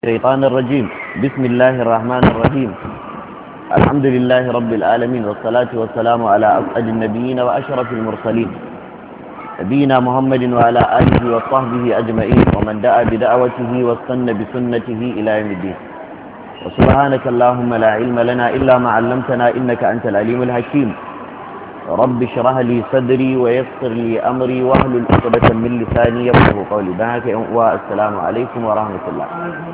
الشيطان الرجيم بسم الله الرحمن الرحيم الحمد لله رب العالمين والصلاة والسلام على أسعد النبيين وأشرف المرسلين نبينا محمد وعلى آله وصحبه أجمعين ومن دعا بدعوته واستنى بسنته إلى يوم الدين وسبحانك اللهم لا علم لنا إلا ما علمتنا إنك أنت العليم الحكيم رب اشرح لي صدري ويسر لي أمري واحلل عقدة من لساني يفقهوا قولي بهاك والسلام عليكم ورحمة الله.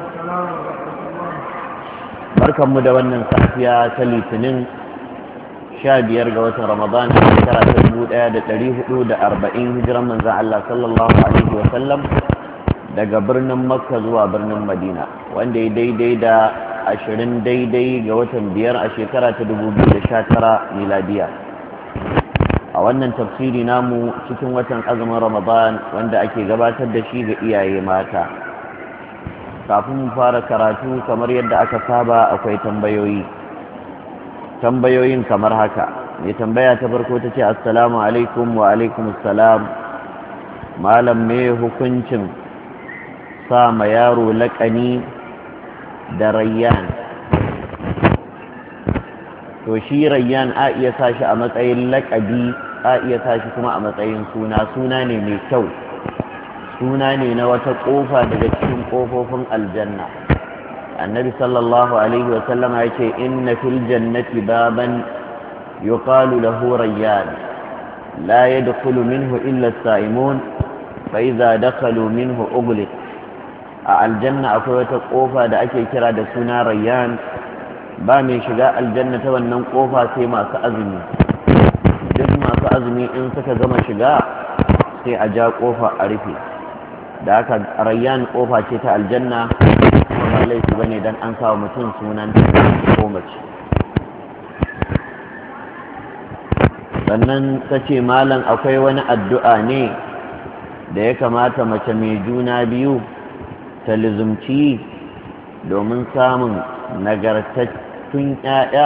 barkanmu da wannan safiya ta litinin 15 ga watan ramadan shekara ta 1440 hijiran manzan Allah sallallahu alaihi wa sallam daga birnin makka zuwa birnin madina wanda ya daidai da 20 daidai ga watan 5 a shekara ta 2019 miladiya. A wannan tafsiri namu cikin watan azumin ramadan wanda ake gabatar da shi ga iyaye mata, kafin mu fara karatu kamar yadda aka saba akwai tambayoyin kamar haka. Mai tambaya ta farko ta ce assalamu alaikum. Wa alaikum assalam. Malam, me hukuncin sa ma yaro laƙani da rayyan? To shi rayyan a iya sa shi a matsayin laƙabi, a iya sa shi kuma a matsayin suna ne mai kyau, suna ne na wata ƙofa daga cikin ƙofofin aljanna. Annabi sallallahu alaihi wasallama ya ce inna fil jannati baban yuqalu lahu rayyan la yadkhulu minhu illa as-sa'imun fa idza dakhalu minhu ughliq. A aljanna akwai wata ƙofa da ake kira da suna rayyan, ba mai shiga aljanna ta wannan ƙofa sai masu azumi. Duk masu azumi in suka gama shiga sai a ja ƙofa a rufe. Da haka rayyan kofa ce ta aljanna, kuma ba laifi bane dan an kawo mutum sunan ko mace. Sannan ta ce malam, akwai wani addu'a ne da ya kamata mace mai juna biyu ta lizumci domin samun nagartattun ƴaƴa?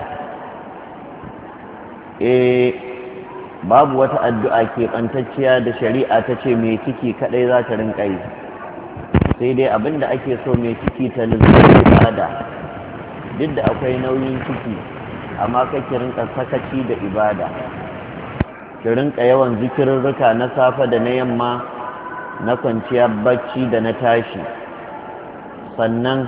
Babu wata addu'a keɓantacciya da shari'a ta ce mai ciki kaɗai za ta rinƙa yi, sai dai abin da ake so mai ciki ta lizarci ibada. Duk da akwai nauyin ciki, amma kake rinƙa sakaci da ibada, ki rinƙa yawan zikirarruka na safe da na yamma, na kwanciyar bacci da na tashi. Sannan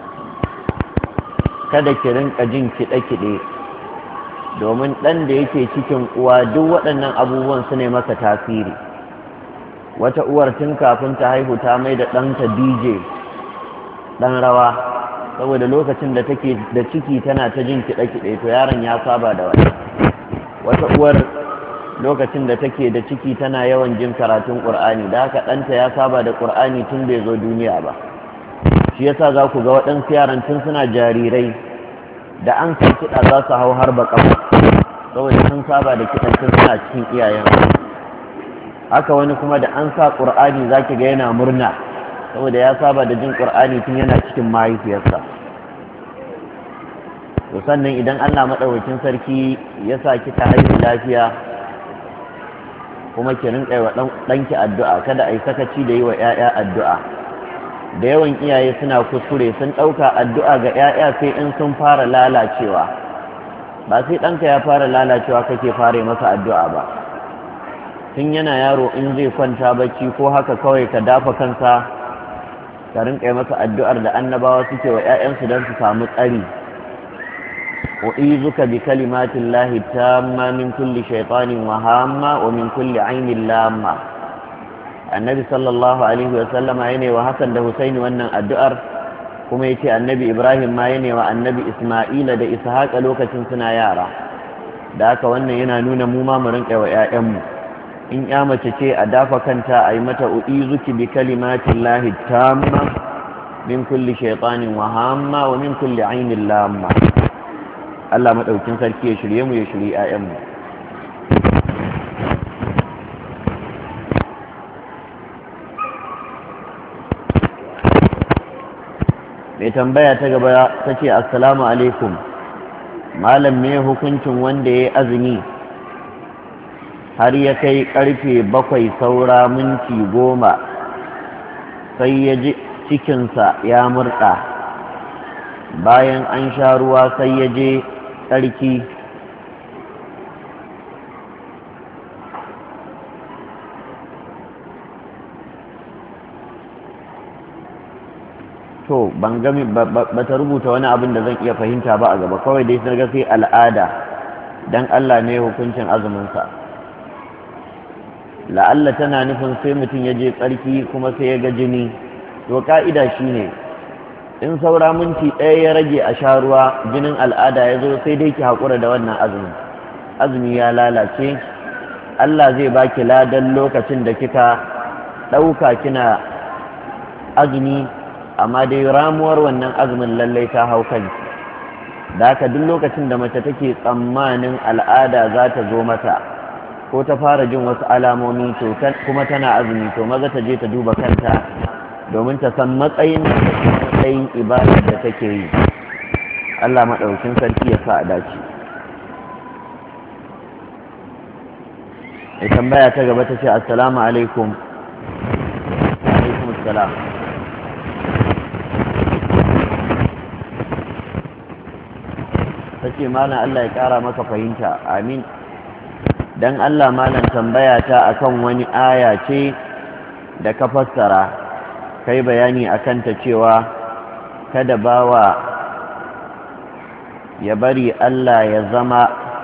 kada ki rinƙa jin kiɗe-kiɗe, domin ɗan da yake cikin uwa duk waɗannan abubuwan su ne masa tasiri. Wata uwar tun kafin ta haihu ta mai da ɗanta DJ, ɗan rawa, saboda lokacin da take da ciki tana ta jin kiɗe-kiɗe, to yaron ya saba da wani. Wata uwar lokacin da take da ciki tana yawan jin karatun ƙur'ani, da haka ɗanta ya saba da ƙur'ani tun bai zo duniya ba. Shi yasa za ku ga waɗansu yaran tun suna jarirai da an san kiɗa za su hau har baƙafa, saboda sun saba da kiɗan tun suna cikin iyayen. Haka wani kuma da an sa ƙur'ani za ki ga yana murna, saboda ya saba da jin ƙur'ani tun yana cikin mahaifiyarsa. To sannan idan Allah maɗaukakin sarki ya sa ki ta haihu lafiya, kuma ki rinƙa yi wa ɗanki addu'a, kada a yi sakaci da yi wa 'ya'ya addu'a. Da yawan iyaye suna kuskure, sun ɗauka addu'a ga 'ya'ya sai in sun fara lalacewa. Ba sai ɗanka ya fara lalacewa kake fara masa addu'a ba. Tun yana yaro in zai kwanta bacci ko haka kawai ka dafa kansa ka rinƙa masa addu'ar da annabawa suke wa 'ya'yansu don su samu tsari. u'izuka bi kalimatin lahi tamma min kulli shaytanin wa hamma wa min kulli ainin lamma. Annabi sallallahu alaihi wa sallama yana wa Hassan da Husaini wannan addu'ar, kuma yace Annabi Ibrahim ma yana wa Annabi Isma'ila da Ishaqa lokacin suna yara. Da haka wannan yana nuna mu ma mu rinƙa wa ƴaƴanmu. In ƴa mace ce a dafa kanta a yi mata u'izuki bi kalimatin lahi tamma min kulli shaytanin wa hamma wa min kulli ainin lamma. Allah madaukin sarki ya shirye mu, ya shirye ƴaƴanmu. Mai tambaya ta gaba ta ce assalamu alaikum malam, me hukuncin wanda ya yi azumi har ya kai karfe 7 saura minti 10 sai ya ji cikinsa ya murɗa, bayan an sha ruwa sai ya je tsarki, to ban gami ba ta rubuta wani abin da zan iya fahimta ba a gaba, kawai dai sun ga sai al'ada, dan Allah ne hukuncin azuminsa. La'alla tana nufin sai mutum ya je tsarki kuma sai ya ga jini, to ka'ida shine in saura minti ɗaya ya rage a sha ruwa jinin al'ada ya zo, sai dai ki haƙura da wannan azumi ya lalace. Allah zai baki ladan lokacin da kika ɗauka kina azumi, amma dai ramuwar wannan azumin lallai ta hau kanki. Da haka duk lokacin da mace take tsammanin al'ada za ta zo mata ko ta fara jin wasu alamomi to kuma tana azumi, to maza ta je ta duba kanta domin ta san matsayin ibadar da take yi. Allah maɗaukin sarki ya sa a dace. Mai tambaya ta gaba ta ce assalamu alaikum. Alaikum assalam. Ta ce malam Allah ya ƙara maka fahimta, amin. Dan Allah malam tambaya ta akan wani aya ce da ka fassara, kai bayani akan ta cewa kada bawa ya bari Allah ya zama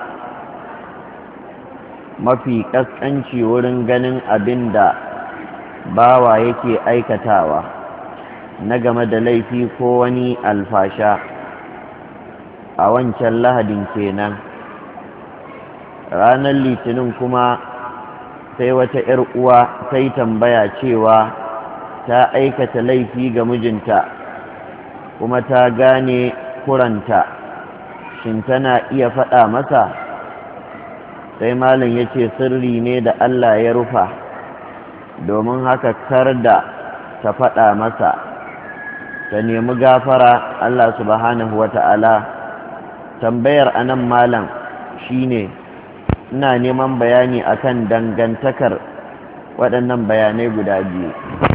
mafi ƙasƙanci wurin ganin abin da bawa yake aikatawa na game da laifi ko wani alfasha. A wancan lahadin kenan, ranar litinin kuma sai wata 'yar uwa sai tambaya cewa ta aikata laifi ga mijinta kuma ta gane kuranta, shin tana iya faɗa masa? Sai malam ya ce sirri ne da Allah ya rufa, domin haka kar da ta faɗa masa, ta nemi gafara Allah subhanahu wa ta'ala. Tambayar anan malam shine ina neman bayani akan dangantakar waɗannan bayanai guda biyu.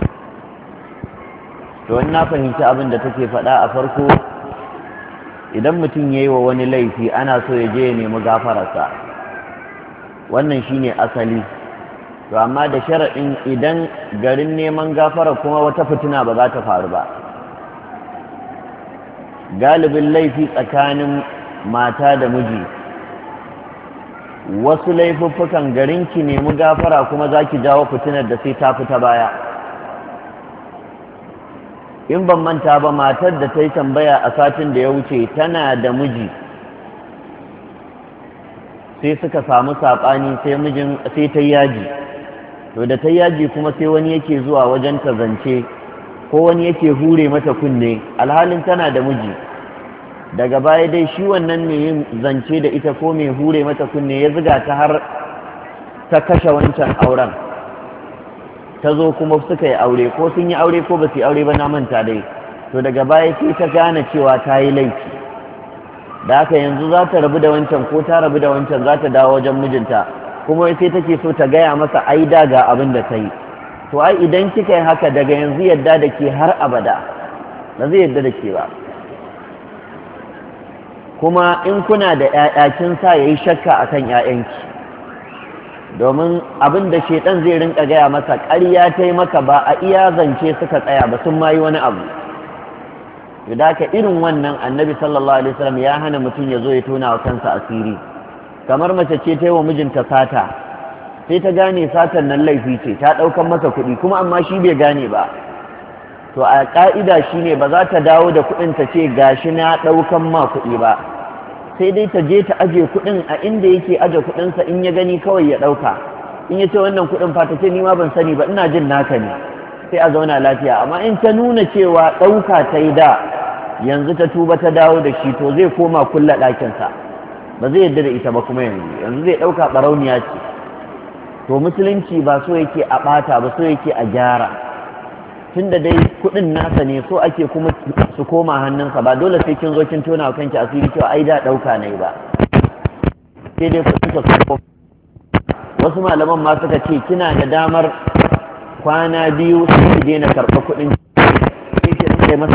To wani na fahimci abin da take faɗa a farko, idan mutum ya yi wa wani laifi ana so ya je ya nemi gafararsa, wannan shine asali. To amma da sharaɗin idan garin neman gafara kuma wata fitina ba za ta faru ba. Galibin laifi tsakanin mata da miji, wasu laifuffukan garin ki nemi gafara kuma za ki jawo fitinar da sai ta fita baya. In ban manta ba, matar da ta yi tambaya a satin da ya wuce tana da miji, sai suka samu saɓani, sai ta yaji. To da ta yaji kuma sai wani yake zuwa wajen ta zance, ko wani yake hure mata kunne alhalin tana da miji. Daga baya dai shi wannan mai yin zance da ita ko mai hure mata kunne ya ziga ta har ta kashe wancan auren, ta zo kuma suka yi aure, ko sun yi aure ko ba su yi aure ba na manta dai. To daga baya sai ta gane cewa ta yi laifi, da haka yanzu za ta rabu da wancan ko ta rabu da wancan za ta dawo wajen mijinta, kuma sai take so ta gaya masa ai da ga abin da ta yi. To ai idan kika yi haka daga yanzu yadda da ke har abada ba zai yadda da ke ba. Kuma in kuna da ‘ya'ya kin sa ya yi shakka a kan ‘ya'yanki, domin abin da shaiɗan zai rinka gaya masa ƙarya ta yi maka ba a iya zance suka tsaya ba, sun ma yi wani abu. Da ka irin wannan annabi sallallahu alaihi wasallam ya hana mutum ya zo ya tona wa kansa asiri. Kamar mace ce ta yi wa mijinta sata, sai ta gane satar nan laifi ce, ta ɗaukan masa kuɗi kuma amma shi bai gane ba. To a ƙa'ida shi ne ba za ta dawo da kuɗin ta ce gashi na ɗaukan ma kuɗi ba, sai dai ta je ta aje kuɗin a inda yake aje kuɗinsa, in ya gani kawai ya ɗauka. In ya ce wannan kuɗin fa ta ce ni ma ban sani ba, ina jin naka ne, sai a zauna lafiya. Amma in ta nuna cewa ɗauka ta yi da yanzu ta tuba ta dawo da shi, to zai koma kulla ɗakinsa, ba zai yarda da ita ba kuma yanzu zai ɗauka ɓarauniya ce. To musulunci ba so yake a ɓata ba, so yake a gyara. Tunda dai kuɗin nasa ne, so ake kuma su koma hannunsa, ba dole sai kin zo kin tona wa kanki asiri cewa ai da ɗauka ne ba, sai dai kuɗin ka koma. Wasu malaman ma suka ce kina da damar kwana biyu sai ki daina karɓar kuɗin, sai kai masa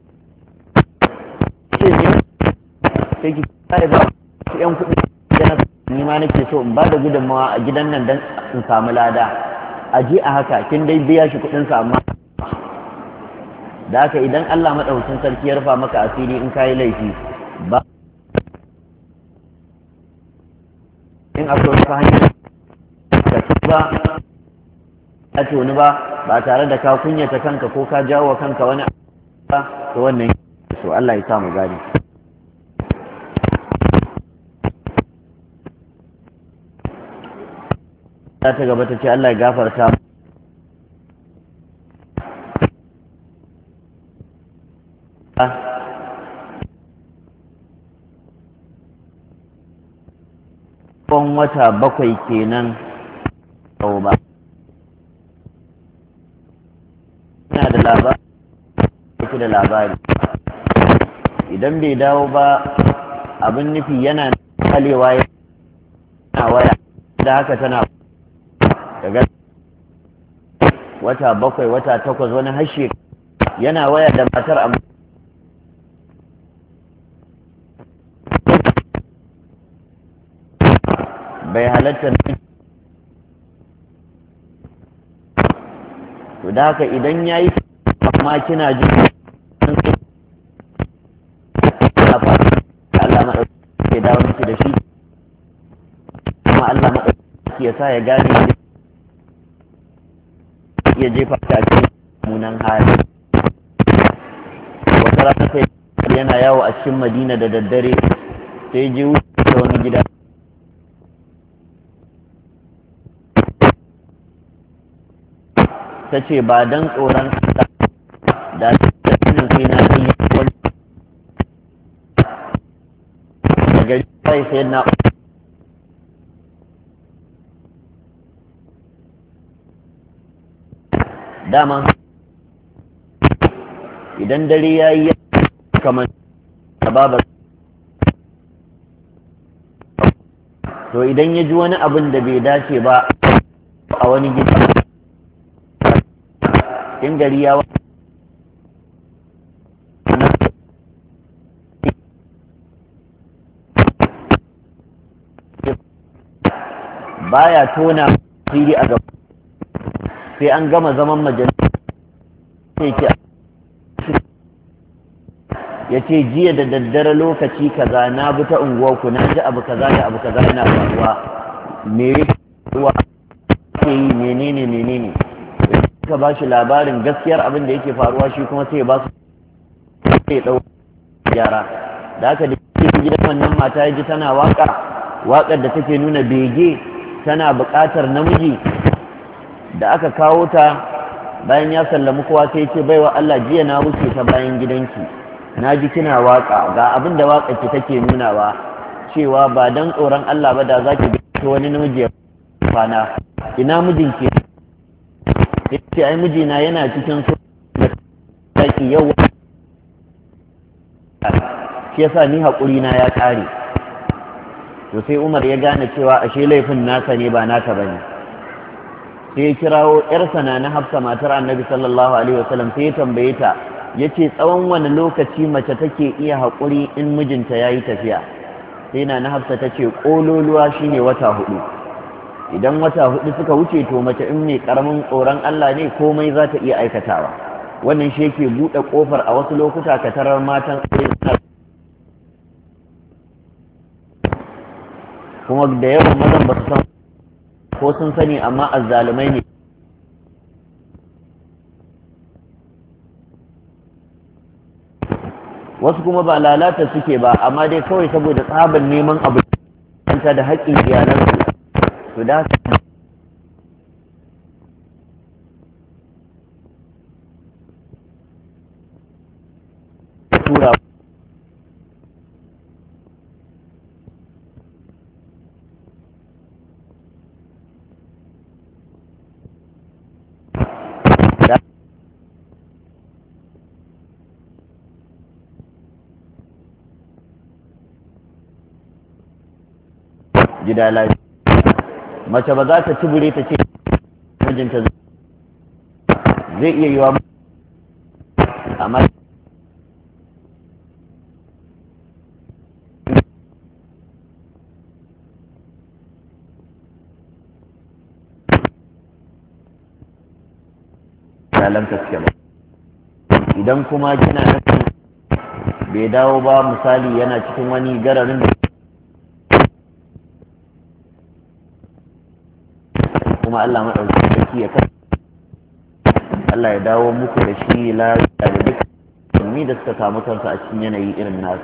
ce ne sai ki kare ba su yan kuɗi da na ni ma nake so in ba da gudunmawa a gidan nan don in samu lada a ji a haka kin dai biya shi kuɗinsa amma da haka idan Allah maɗaukin sarki ya rufa maka asiri in kayi laifi ba in akwai wasu hanyar ka ba ya ce wani ba tare da ka kunyata kanka ko ka jawo kanka wani ba to wannan so Allah ya samu gari ta gaba ta ce Allah ya gafarta tsawon wata 7 kenan sau ba ina da labari yake da labari idan bai dawo ba abin nufi yana kalewa yana waya da haka tana daga wata 7 wata 8 wani hashe yana waya da matar amma bai halatta to da haka idan ya yi amma kina ji na fata Allah maɗauki ke dawo miki da shi kuma Allah maɗauki ya sa ya gane ya jefa ta cikin munan hali wata rana sai yana yawo a cikin Madina da daddare sai je wuce da wani gida ta ce ba don tsoron da tattalin sai na yi wani da gari sai na dama idan dare ya yi kamar babar to idan ya ji wani abin da bai dace ba a wani gida in gari ya baya tona fili a gaba sai an gama zaman majalisa sai ya ce jiya da daddare lokaci kaza na bi ta unguwarku na ji abu kaza da abu kaza yana faruwa me ruwa ke yi menene ka ba shi labarin gaskiyar abin da yake faruwa shi kuma sai ba su sai ɗau gyara da haka da ke gidan wannan mata ya ji tana waƙar da take nuna bege tana buƙatar namiji da aka kawo ta bayan ya sallami kowa sai ce baiwa Allah jiya na wuce ta bayan gidanki na ji kina waƙa ga abin da waƙar ki take nunawa cewa ba dan tsoron Allah ba da zaki ga wani namiji ya kwana ina mijinki sai ai mijina yana cikin so da saki yau shi yasa ni haƙuri na ya ƙare to sai Umar ya gane cewa ashe laifin nasa ne ba nata bane sai ya kirawo ƴarsa na Hafsa matar Annabi sallallahu alaihi wasallam sai ya tambaye ta yace tsawon wani lokaci mace take iya haƙuri in mijinta yayi tafiya sai na Hafsa tace kololuwa shine wata 4 idan wata 4 suka wuce to mace in mai karamin tsoron Allah ne komai za ta iya aikatawa wannan shi yake buɗe ƙofar a wasu lokuta ka tarar matan kuma da yawan mazan ba su san ko sun sani amma azzalumai ne wasu kuma ba lalata suke ba amma dai kawai saboda tsabar neman abu da haƙƙin iyalansu to da tura gida lafiya mace ba za ta tubure ta ce mijinta zai iya yiwa amma iyalanka suke ba. Idan kuma kina nufin bai dawo ba, misali yana cikin wani gararin da kuma Allah maɗauki sarki ya kai Allah ya dawo muku da shi lafiya da duk musulmi da suka samu kansu a cikin yanayi irin nasu.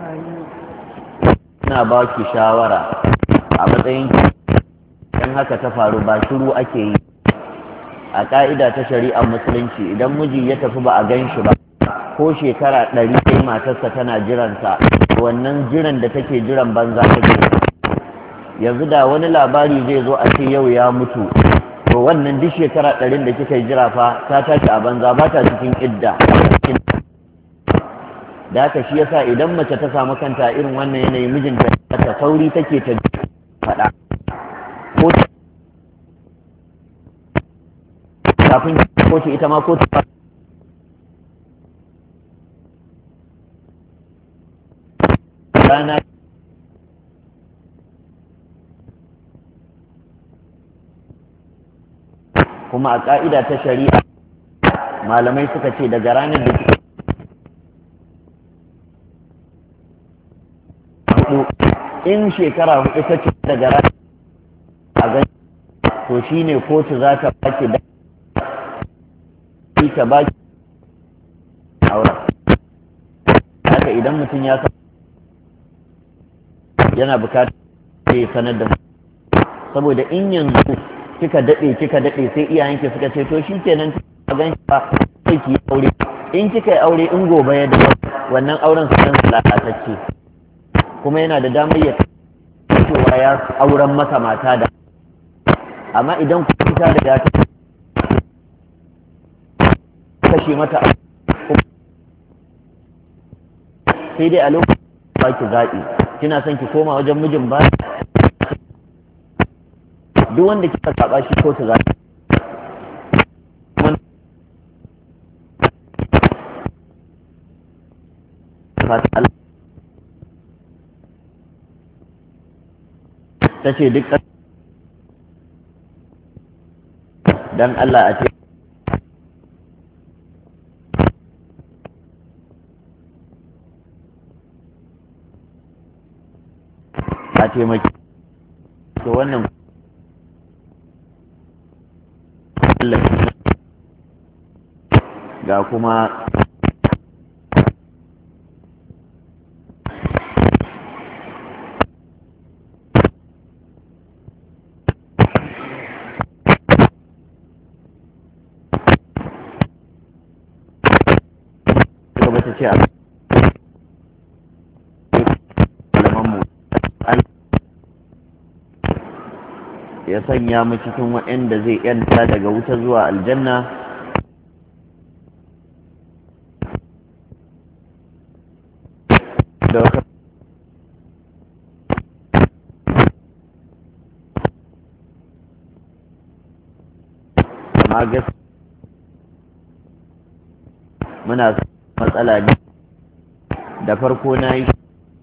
Ina ba ki shawara a matsayin idan haka ta faru ba shiru ake yi. A ƙa'ida ta shari'ar musulunci idan miji ya tafi ba a gan shi ba ko shekara 100 sai matarsa tana jiransa, wannan jiran da take jiran banza take. Yanzu da wani labari zai zo a ce yau ya mutu, to wannan duk shekara 100 da kika jira fa ta tashi a banza, ba ta cikin idda. Da haka shi yasa idan mace ta samu kanta irin wannan yanayi, mijinta ta sauri take ta faɗa ko kafin kotu ita ma kotu rana kuma a ƙa'ida ta shari'a malamai suka ce daga ranar da hudu in shekara 4 ta ce daga ranar a gani, to shine kotu za ta baki da ta baki aure. Haka idan mutum ya san yana bukatar ya sanar da mu, saboda in yanzu kika daɗe sai iyayenki suka ce to shi kenan a gan shi ba sai ki yi aure, in kika yi aure in gobe ya dawo wannan auren su dan lalatacce, kuma yana da damar ya cewa ya auren maka mata da. Amma idan ku fita da ya kashe mata sai dai a lokacin ba ki zaɓi, kina son ki koma wajen mijin ba, duk wanda kika saba shi ko ta zaɓi. Ta ce duk dan Allah a ce a taimaki to wannan ga kuma ce a ya sanya mu cikin waɗanda zai yanta daga wuta zuwa aljanna. Da amma gaskiya muna matsala ne da farko na yi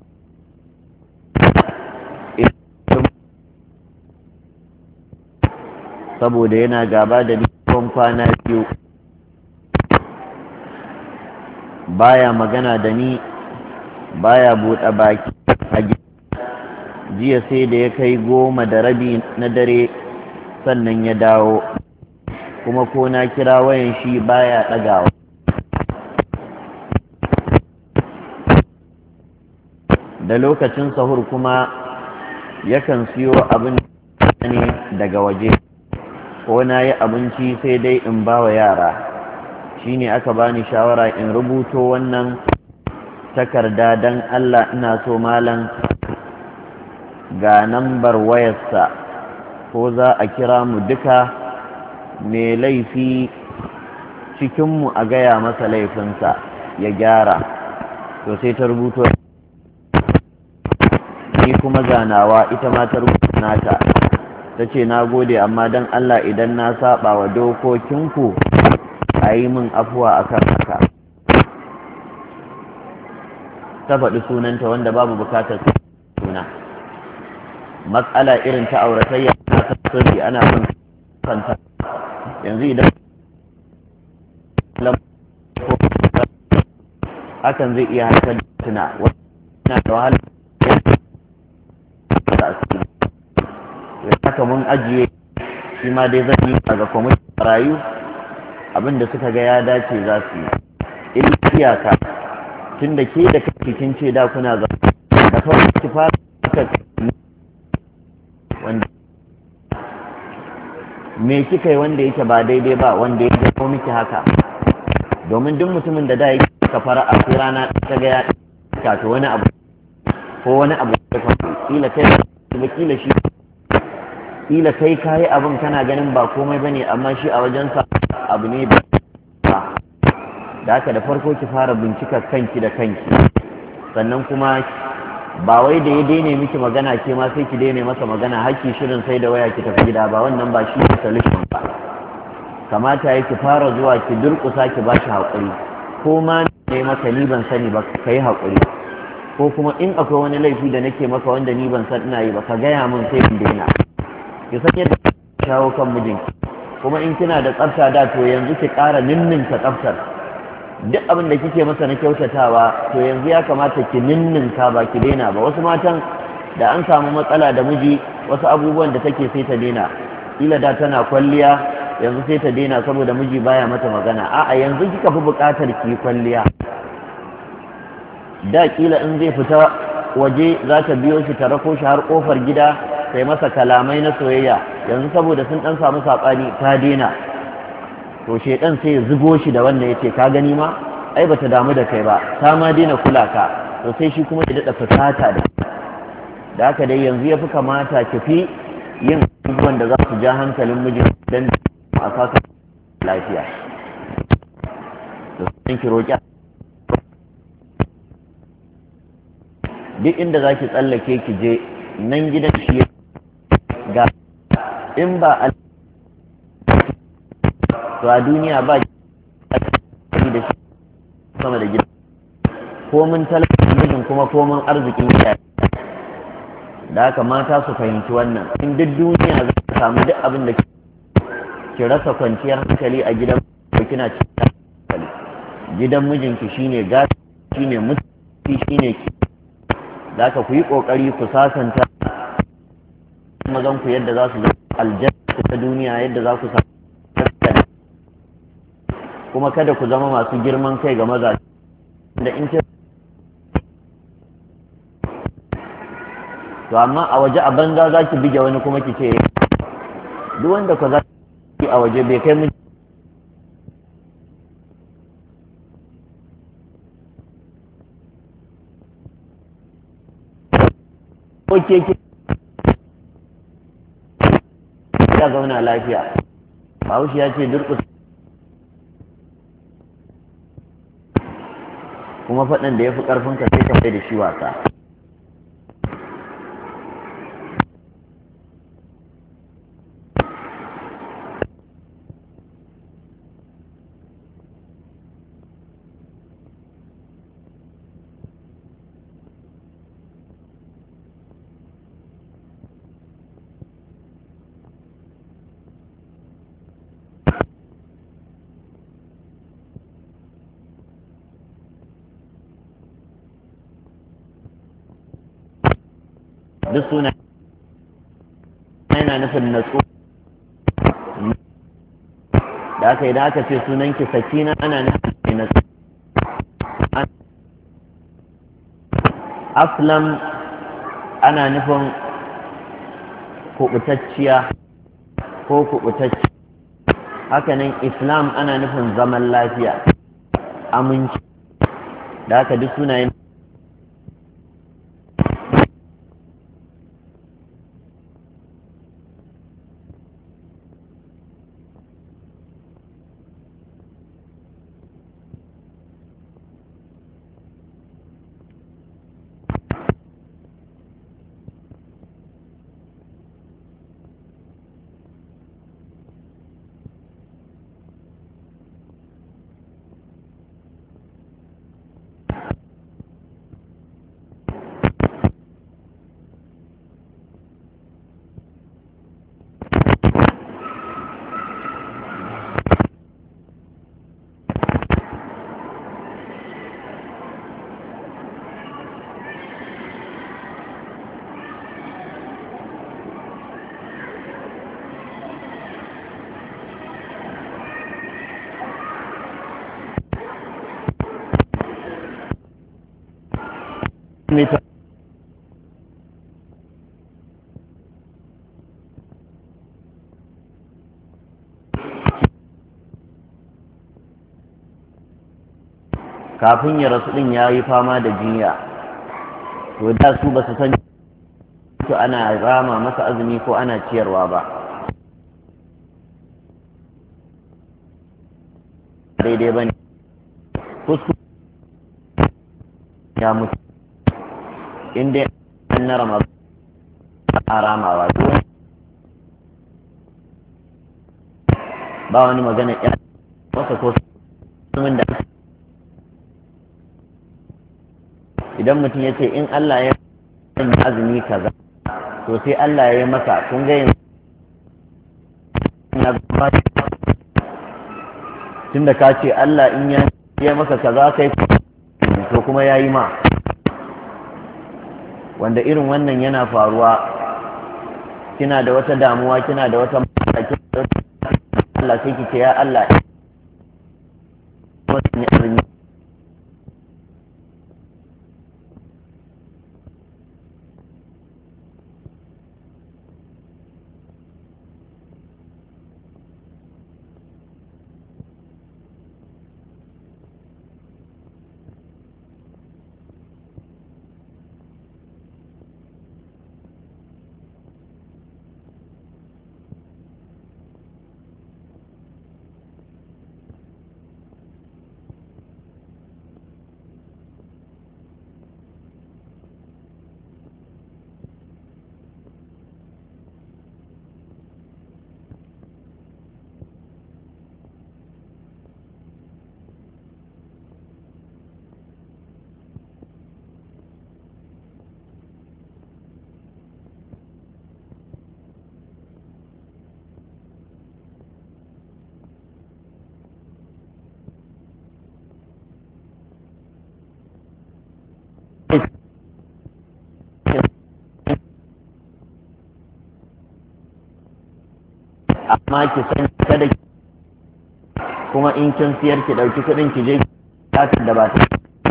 saboda yana gaba da ni kwana 2, baya magana da ni, baya buɗe baki a jiya sai da ya kai 10:30 na dare sannan ya dawo, kuma ko na kira wayan shi baya ɗagawa. Da lokacin sahur kuma yakan siyo abin ne daga waje, ko na yi abinci sai dai in ba wa yara. Shi ne aka bani shawara in rubuto wannan takarda don Allah ina so malam ga nambar wayarsa ko za a kira mu duka, mai laifi cikinmu a gaya masa laifinsa ya gyara. To sai ta rubuto, ni kuma ganawa ita ma ta rubuta nata, ta ce na gode amma don Allah idan na saba wa dokokinku a yi min afuwa akan haka. Ta faɗi sunanta wanda babu bukatar suna. Matsala irin ta auratayya na sirri ana son kanta. Yanzu idan hakan zai iya haifar da tuna wannan da wahala da asiri ya haka mun ajiye shi ma dai zan yi ga kwamitin marayu abinda suka ga ya dace za su yi iyaka tun da ke da kake kin ce da kuna za da farko ki fara wanda me kika yi wanda yake ba daidai ba wanda ya jawo miki haka domin duk mutumin da yake ka fara a rana ta ga ya to wani abu ko wani abu ya faru kila kai kila shi kila kai kayi abin kana ganin ba komai bane amma shi a wajensa abu ne ba da haka da farko ki fara bincika kanki da kanki sannan kuma ba wai da ya daina miki magana ke ma sai ki daina masa magana hakki shirin sai da waya ki tafi gida ba wannan ba shi ne solution ba kamata ya ki fara zuwa ki durƙusa ki ba shi haƙuri ko ma ne maka ni ban sani ba ka yi haƙuri ko kuma in akwai wani laifi da nake maka wanda ni ban san ina yi ba ka gaya min sai in daina ki san yadda shawo kan mijinki kuma in kina da tsafta da to yanzu ki ƙara ninninka tsaftar duk abin da kike masa na kyautatawa to yanzu ya kamata ki ninninka ba ki daina ba wasu matan da an samu matsala da miji wasu abubuwan da take sai ta daina kila da tana kwalliya yanzu sai ta daina saboda miji baya mata magana a'a yanzu kika fi buƙatar ki kwalliya da kila in zai fita waje za ta biyo shi ta rako shi har kofar gida sai masa kalamai na soyayya yanzu saboda sun dan samu saɓani ta daina to shedan sai ya zugo shi da wannan yace ka gani ma ai bata damu da kai ba ta ma daina kula ka to sai shi kuma ya dada fusata da haka dai yanzu yafi kamata ki fi yin abubuwan da za su ja hankalin mijin dan a saka lafiya to sai ki roki duk inda zaki tsallake ki je nan gidan shi ga in ba to a duniya ba da shi sama da gida komin talabijin mijin kuma komin arzikin iyaye da haka mata su fahimci wannan in duk duniya za ka samu duk abin da ki rasa kwanciyar hankali a gidan ko kina cikin hankali gidan mijinki shine gasi shine mutunci shine ki da haka ku yi kokari ku sasanta mazan ku yadda za su zama aljanna ta duniya yadda za ku samu kuma kada ku zama masu girman kai ga maza da in to amma a waje a banza za ki bige wani kuma ki ce duk wanda ku za ki a waje bai kai miji oke ki ya zauna lafiya Bahaushe ya ce durƙusa kuma faɗin da ya fi ƙarfinka sai ka mai da shi wasa duk suna yana nufin natsu da aka idan aka ce sunanki sakina ana nufin natsu aslam ana nufin kubutacciya ko kubutacci hakanan islam ana nufin zaman lafiya aminci da aka duk sunayen kafin ya rasu din ya yi fama da jinya, to da su ba su san to ana rama masa azumi ko ana ciyarwa ba. Daidai ba ne kuskure ya mutu inda an na rama a ramawa ba wani magana ya masa ko sumin da idan mutum ya ce in Allah ya yi azumi kaza to sai Allah ya yi masa kun ga yanzu tun da ka ce Allah in ya masa kaza kai to kuma ya yi ma, wanda irin wannan yana faruwa. Kina da wata damuwa, kina da wata matsala, Allah sai ki ce ya Allah azumi. Amma ki san kada kuma in kin siyar ki dauki kudin ki je ki da ba ta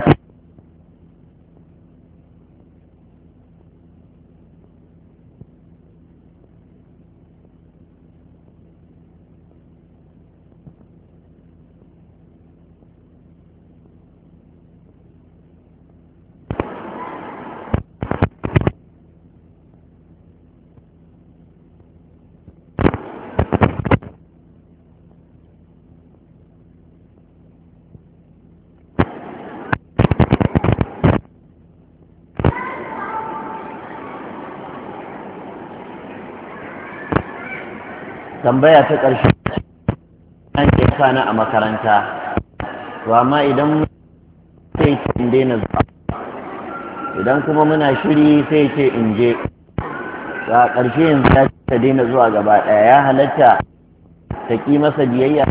tambaya ta ƙarshe an ke kana a makaranta, to amma idan sai ce in daina zuwa, idan kuma muna shiri sai ce in je, a ƙarshe yanzu ya ta daina zuwa gaba ɗaya, ya halatta ta ƙi masa biyayya.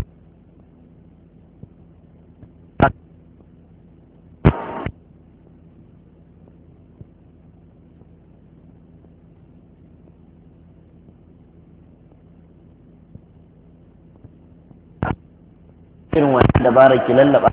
Irin wannan dabarar ki lallaba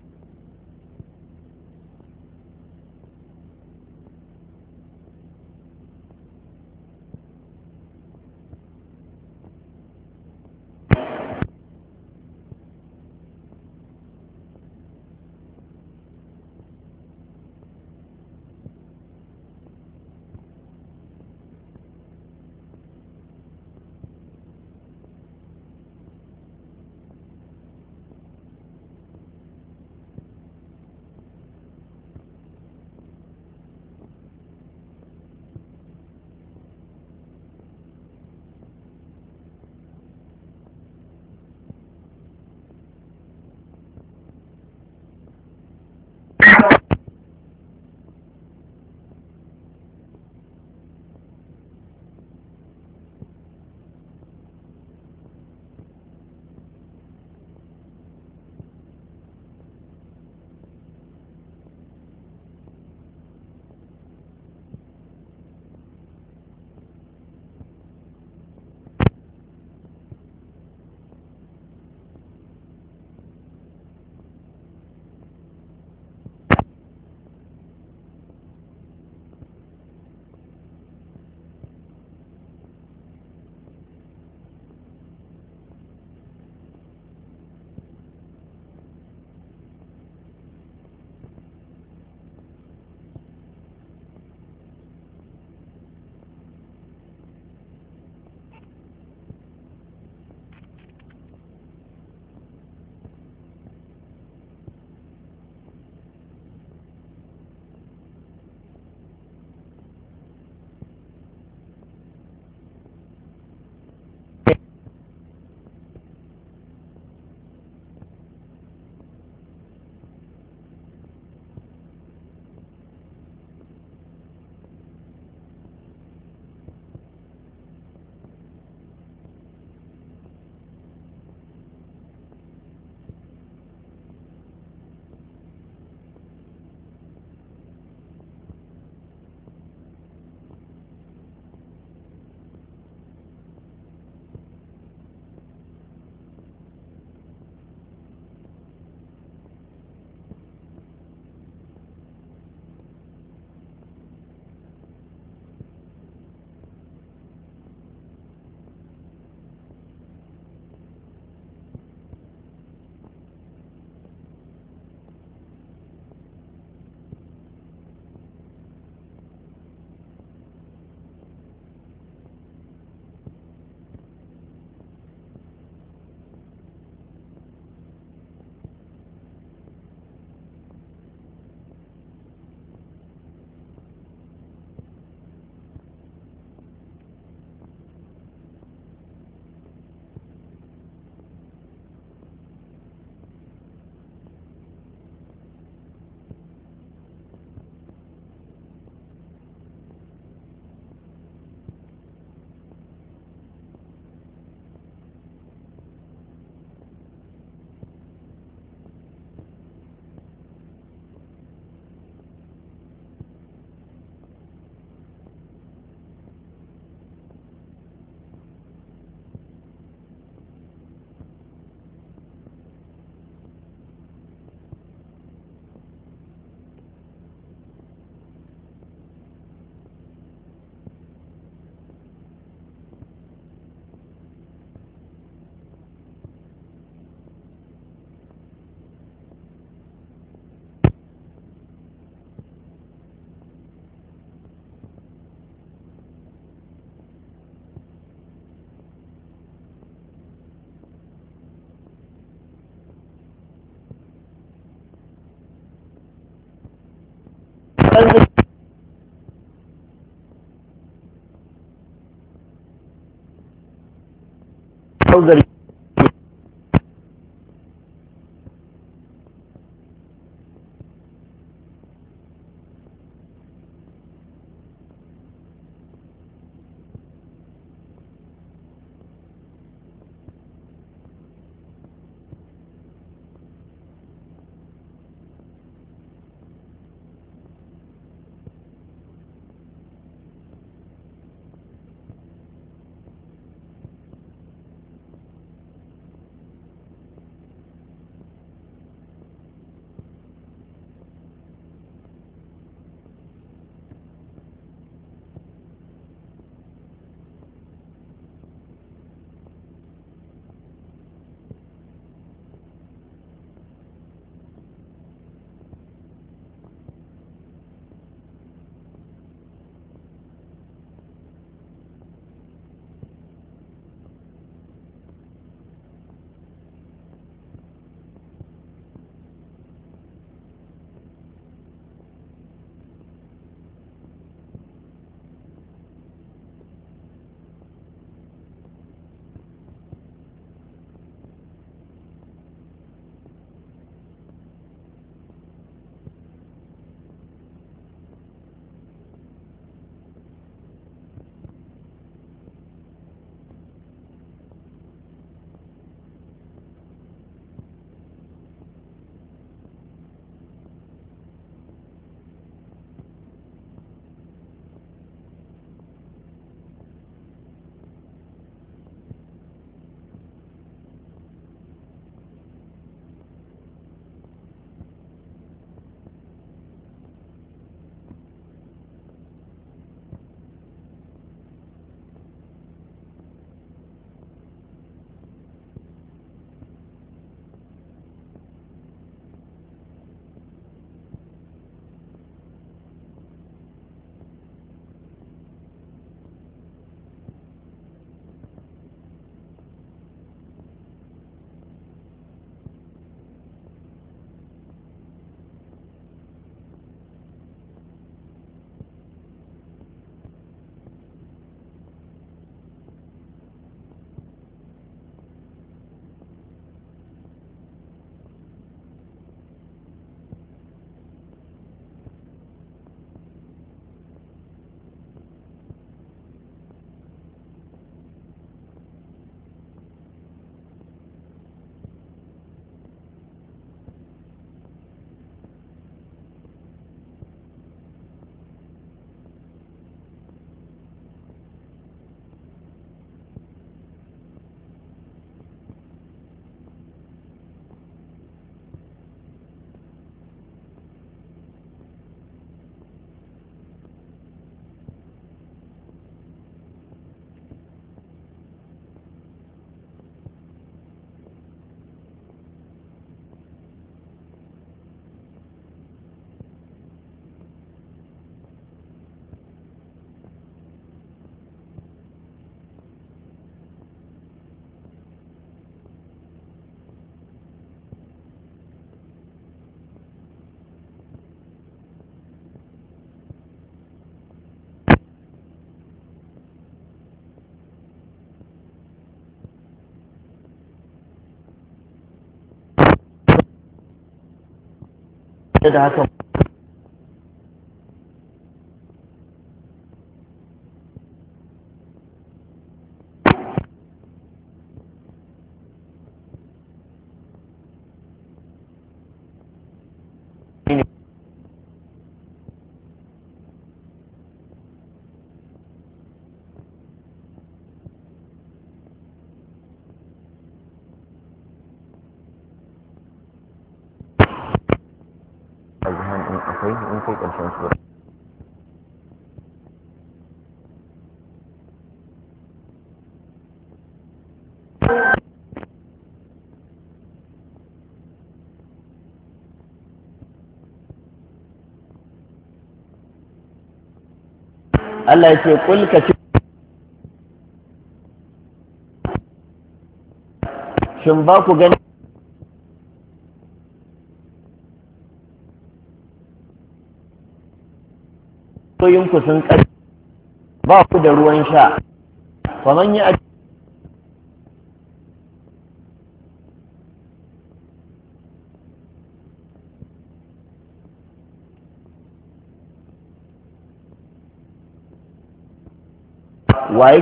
zargi da haka azhan in akwai in kai karshen sura Allah ya ce kul ka ce shin ba ku gani ku sun ƙarfi ba ku da ruwan sha faman ya waye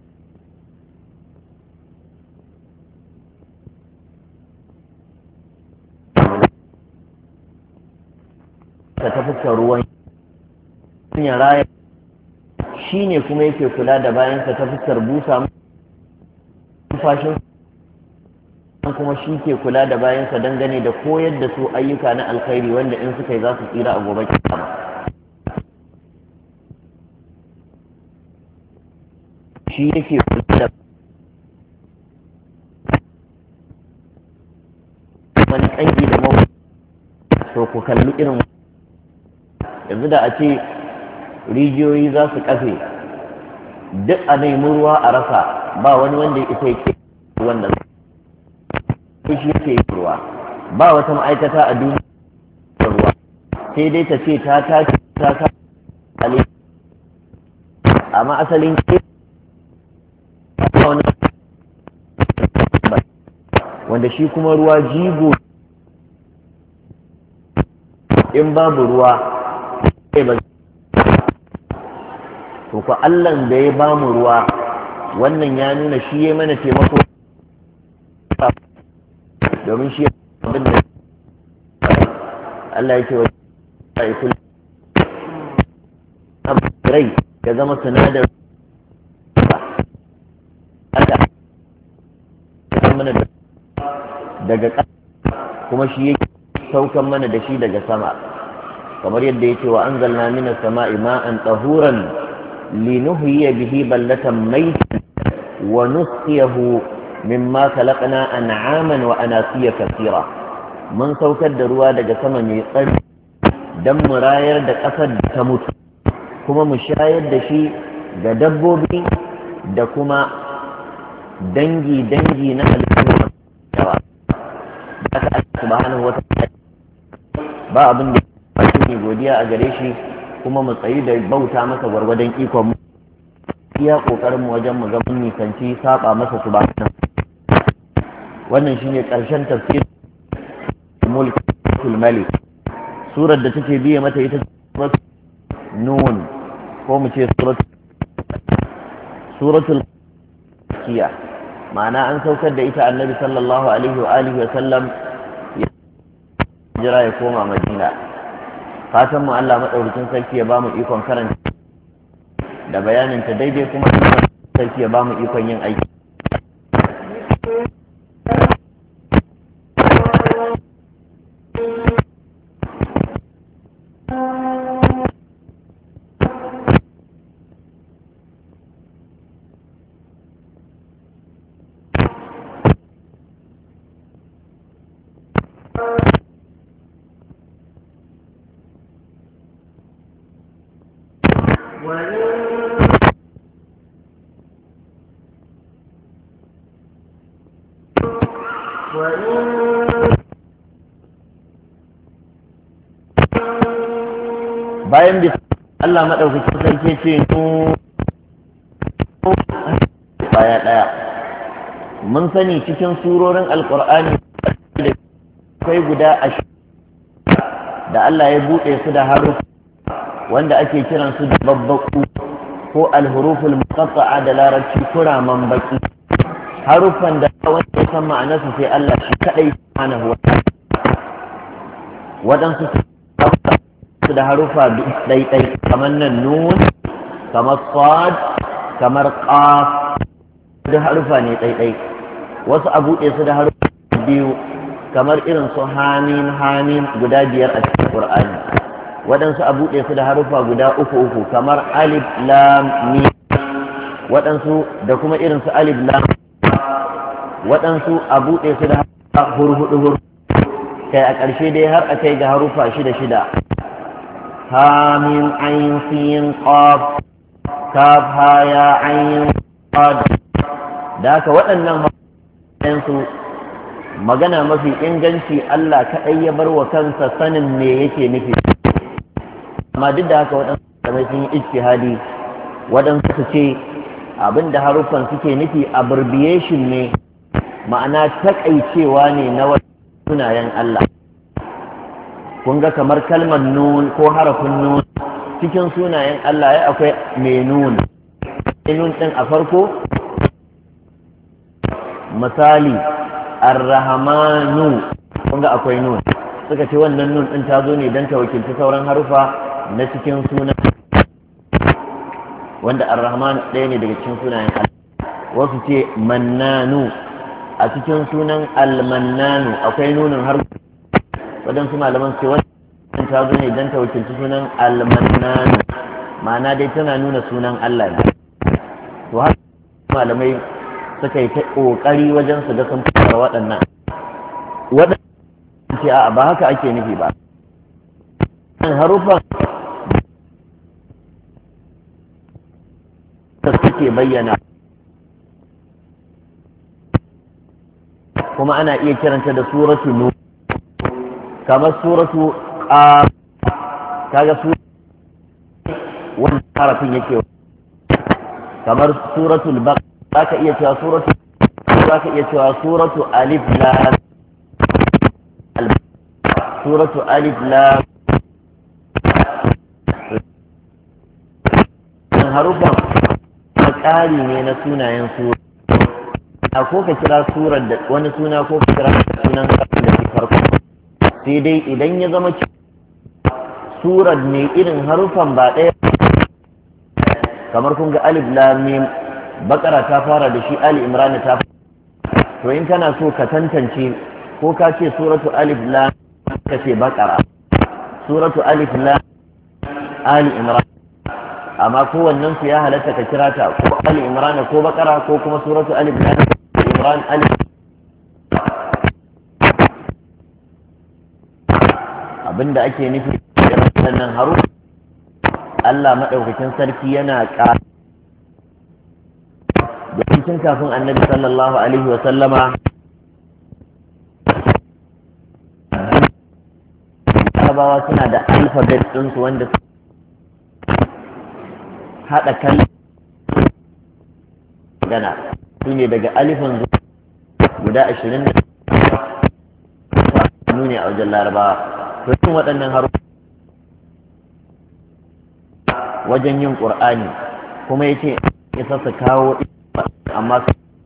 ta fuskar ruwan ya raya shi ne kuma yake kula da bayansa ta fuskar busa fashin kuma shi ke kula da bayansa dangane da koyar da su ayyuka na alkhairi wanda in suka yi za su tsira a gobe kiyama shi yake kula da wani kangi da mawa to ku kalli irin yanzu da a ce rijiyoyi za su kafe duk a nemi ruwa a rasa ba wani wanda ya isa yake wanda shi yake yi ruwa ba wata ma'aikata a duniya ruwa sai dai ta ce ta tashi ta kale amma asalin ke wanda shi kuma ruwa jigo in babu ruwa ba to ko Allah da ya ba mu ruwa wannan ya nuna shi ya mana taimako domin shi abin da Allah yake wa rai ya zama sinadar mana daga ƙasa kuma shi yake saukan mana da shi daga sama kamar yadda yake wa anzalna minas sama'i ma'an tahuran linuhyiya bihi ballatan maytan wa nusqiyahu mimma khalaqna an'aman wa anasiya kathira mun saukar da ruwa daga sama mai tsari dan mu rayar da ƙasar da ta mutu kuma mu shayar da shi ga dabbobi da kuma dangi na halittu yawa da aka Allah subhanahu wa ta'ala ba abin da ne godiya a gare shi kuma mu tsayi da bauta masa gwargwadon ikon mu iya kokarin mu wajen mu ga mun nisanci saba masa subhanahu wannan shine karshen tafsir mulkul malik surar da take biye mata ita nun ko mu ce suratul kiya ma'ana an saukar da ita annabi sallallahu alaihi wa alihi wa sallam ya jira ya koma madina fatan mu Allah madaukakin sarki ya ba mu ikon karanta da bayanin ta daidai kuma sarki ya ba mu ikon yin aiki bayan bisa Allah maɗaukakin sarki ce baya ɗaya mun sani cikin surorin alƙur'ani da kai guda 20 da Allah ya buɗe su da harufa wanda ake kiran su da babbaku ko alhuruful muqatta'a da larabci kuraman baki harufan da wanda ya san ma'anarsu sai Allah shi kadai subhanahu wa ta'ala waɗansu su da harufa ɗaiɗai kamar nan nun kamar sad kamar qaf da harufa ne ɗaiɗai wasu a buɗe su da harufa biyu kamar irin su hamim guda 5 a cikin qur'ani waɗansu a buɗe su da harufa guda uku kamar alif lam mim waɗansu da kuma irin su alif lam waɗansu a buɗe su da harufa hurhudu kai a ƙarshe dai har a kai ga harufa 6 hamim ayin sin qaf kaf ha ya ayin qad da haka waɗannan su magana mafi inganci Allah kaɗai ya bar wa kansa sanin me yake nufi amma duk da haka waɗansu kamar sun yi ijtihadi waɗansu su ce abinda haruffan suke nufi abbreviation ne, ma'ana takaicewa ne na wasu sunayen Allah. kun ga kamar kalmar nun ko harafin nun cikin sunayen Allah ya akwai mai nun nun ɗin a farko misali ar-rahmanu kun ga akwai nun, suka ce wannan nun ɗin ta zo ne don ta wakilci sauran harufa na cikin suna wanda ar-rahman ɗaya ne daga cikin sunayen Allah. Wasu ce mannanu, a cikin sunan al-mannanu akwai nunin har waɗansu malaman ce wannan ta zo ne don ta wakilci sunan al-mannanu, ma'ana dai tana nuna sunan Allah ne. To haka malamai suka yi ta ƙoƙari wajen su ga sun fara waɗannan ce a ba haka ake nufi ba. Harufan da suke bayyana kuma ana iya kiranta da suratu nun, kamar suratu qaf, kaga wannan harafin yake, kamar suratul baqara zaka iya cewa suratu alif lam, suratu alif lam. Harufan ƙari ne na sunayen sura, ko ka kira surar da wani suna ko ka kira sunan da ke farko, sai dai idan ya zama surar ne irin harufan ba ɗaya, kamar kun ga alif lam mim, bakara ta fara da shi, ali imran ta fara, to in kana so ka tantance ko ka ce suratu alif lam ka ce bakara, suratu alif lam ali imran, amma kowannen su ya halatta ka kira ta ko ali imran ko bakara ko kuma suratu alif lam imran alif. Abinda ake nufi da wannan haruf Allah madaukakin sarki yana ƙara da cikin kafin annabi sallallahu alaihi wa sallama Larabawa suna da alphabet ɗinsu wanda haɗa kan magana su ne daga alifin guda 20 ne a wajen Larabawa. To yin waɗannan harufa wajen yin ƙur'ani kuma ya ce ya sassa kawo amma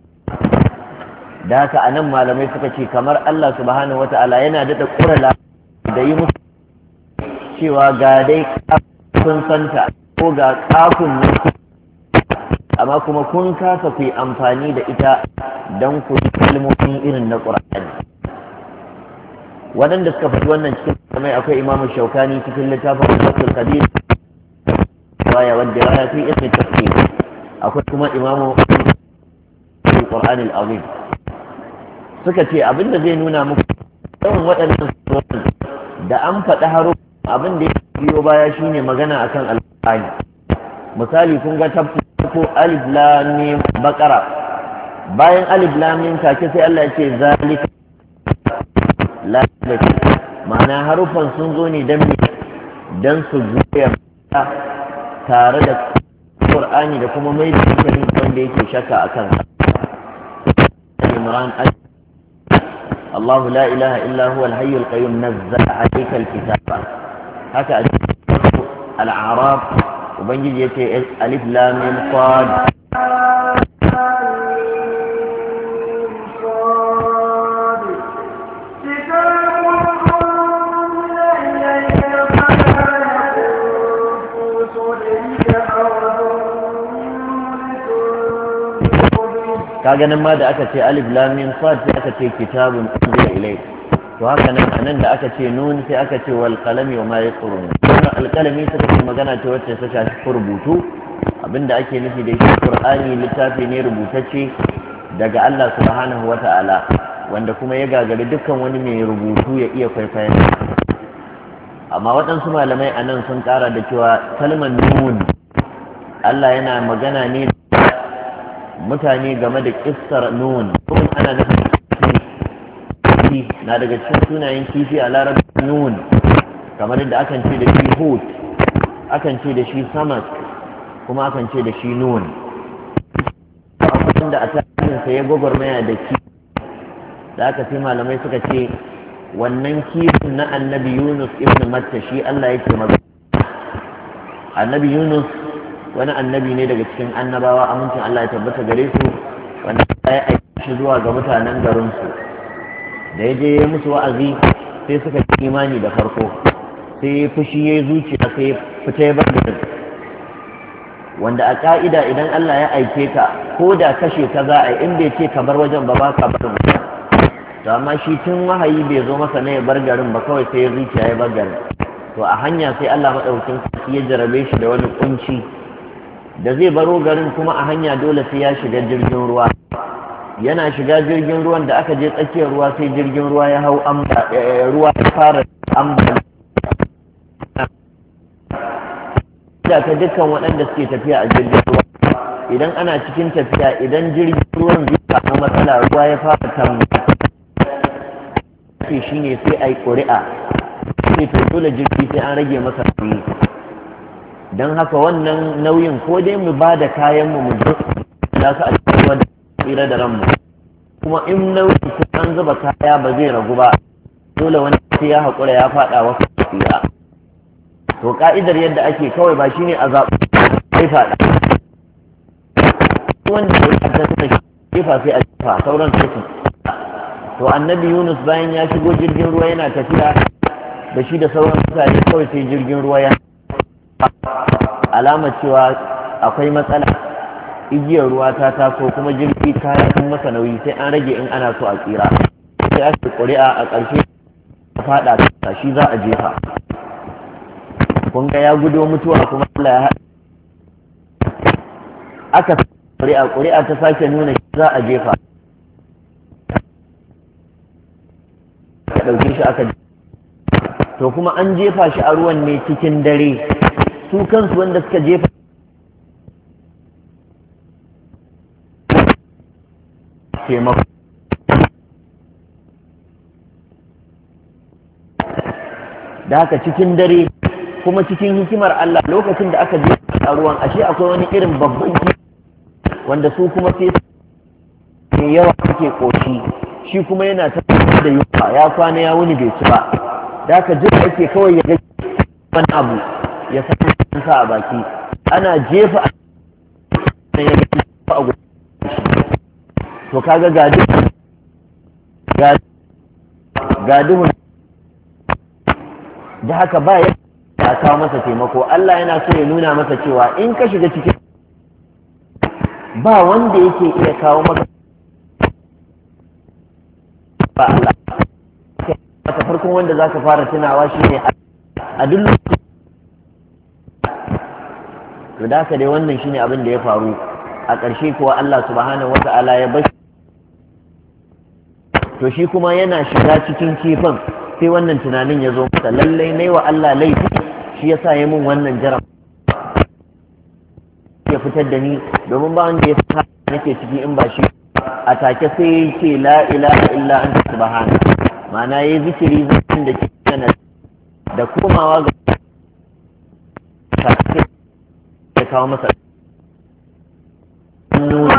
da haka anan malamai suka ce kamar Allah subhanahu wata'ala yana daɗa ƙurala da yi musu cewa ga dai kun santa ko ga kafin nan amma kuma kun kasa ku yi amfani da ita don ku yi kalmomin irin na ƙur'ani. Waɗanda suka faɗi wannan cikin kamar akwai imamu shaukani cikin littafin al-fathul qadir waya wadda ya fi ismi tafsir, akwai kuma imamu al-qur'an al-azim. Suka ce abinda zai nuna muku yawan waɗannan surorin da an faɗi haro abin da ya biyo baya shine magana akan al-qur'ani. Misali kun ga ko alif lam mim baqara, bayan alif lam mim take sai Allah ya ce zalika la, ma'ana harufan sun zo ne dan su goya tare da Qur'ani da kuma mai da hankalin wanda yake shakka akan Imran Allah la ilaha illa huwa al-hayy al-qayyum nazzala alayka al-kitaba. Haka al-a'raf ubangiji yace alif lam mim qad kaga nan ma da aka ce alif lam mim sad sai aka ce kitabun unzila ilayk, to haka nan anan da aka ce nun sai aka ce wal qalami wa ma yasturun. wannan alqalami suka ce magana ce wacce ta shafi rubutu, abinda ake nufi da shi Qur'ani littafi ne rubutacce daga Allah subhanahu wata'ala wanda kuma ya gagari dukkan wani mai rubutu ya iya kwaikwayon. Amma waɗansu malamai anan sun ƙara da cewa kalmar nun Allah yana magana ne mutane game da kissar nun, nun ana nufin kifi na daga cikin sunayen kifi a larabci nun, kamar yadda akan ce da shi hut akan ce da shi samak kuma akan ce da shi nun. Akwai da a tarihinsa ya gwagwarmaya da ki da aka ce malamai suka ce wannan kifin na annabi Yunus ibn Matta shi Allah yake magana. Annabi Yunus wani annabi ne daga cikin annabawa, amincin Allah ya tabbata gare su, wanda ya aiki shi zuwa ga mutanen garinsu. Da ya je ya musu wa'azi sai suka yi imani da farko, sai fushi ya zuciya sai fita ya bar garin. Wanda a ka'ida idan Allah ya aike ka ko da kashe ka za a yi, in bai ce ka bar wajen ba ka barin wajen. To amma shi tun wahayi bai zo masa na ya bar garin ba, kawai sai ya zuciya ya bar garin. To a hanya sai Allah maɗaukin sarki ya jarabe shi da wani kunci da zai baro garin, kuma a hanya dole sai ya shiga jirgin ruwa. Yana shiga jirgin ruwan da aka je tsakiyar ruwa sai jirgin ruwa ya hau ruwa ya fara ambaliya da ta dukkan waɗanda suke tafiya a jirgin ruwa. Idan ana cikin tafiya, idan jirgin ruwan zai samu matsala, ruwa ya fara tambaya shi ne sai a yi ƙuri'a, sai to dole jirgi sai an rage masa nauyi. Don haka wannan nauyin ko dai mu ba da kayanmu mu da su a cikin ruwa da tsira da ranmu, kuma in nauyin sai an zuba kaya ba zai ragu ba, dole wani sai ya haƙura ya faɗa wasu tsira. To ka'idar yadda ake kawai ba shine a zaɓi sai faɗa, wanda ya faɗa suna jefa sai a jefa sauran sai su. To annabi Yunus bayan ya shigo jirgin ruwa yana tafiya da shi da sauran mutane, kawai sai jirgin ruwa ya alamar cewa akwai matsala, igiyar ruwa ta taso kuma jirgi kaya sun masa nauyi, sai an rage in ana so a tsira. Sai aka ƙuri'a a ƙarshe a faɗa ta shi za a jefa. Kun ga ya gudo mutuwa kuma Allah ya haɗa. Aka ƙuri'a ta sake nuna shi za a jefa. Ka ɗauke shi aka jefa. To kuma an jefa shi a ruwan ne cikin dare. Su kansu wanda suka jefa taimako. Da haka cikin dare, kuma cikin hikimar Allah, lokacin da aka jefa a ruwan ashe akwai wani irin babban kifi wanda su kuma sai mai yawa suke koshi, shi kuma yana ta da yunwa, ya kwana ya wuni bai ci ba. Da haka jin ake kawai ya gaji wani abu ya sa a baki, ana jefa a ya gaji a gudu. To kaga ga duhun da haka ba ya kawo masa taimako. Allah yana so ya nuna masa cewa in ka shiga cikin ba wanda yake iya kawo maka ba Allah. Ta farkon wanda za ka fara tunawa shi ne a duk lokacin. To da haka dai wannan shi ne abin da ya faru a ƙarshe kuwa Allah subhanahu wata'ala ya bashi. To shi kuma yana shiga cikin kifin sai wannan tunanin ya zo masa, lallai nai wa Allah laifi, shi yasa ya mun wannan jarab ya fitar da ni, domin ba wanda ya sa nake ciki in ba shi. A take sai ya ce la ilaha illa anta subhana, ma'ana yayi zikiri zan da cikin da komawa ga sai ya kawo masa nuni.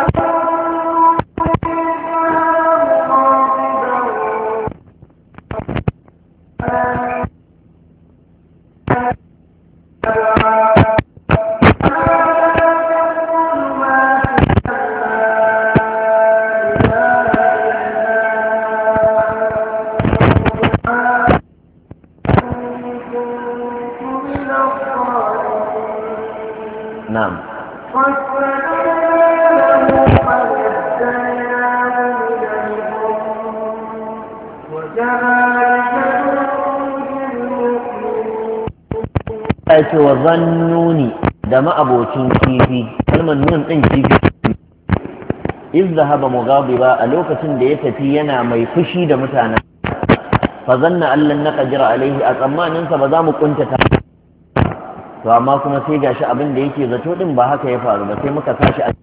ce wa zannuni da ma'abocin kifi, kalmar nun ɗin kifi. iz zahaba mughadiba, a lokacin da ya tafi yana mai fushi da mutanen, fa zanna allan naqdira alaihi, a tsammanin sa ba za mu kuntata. To amma kuma sai gashi abin da yake zato din ba haka ya faru ba, sai muka tashi a.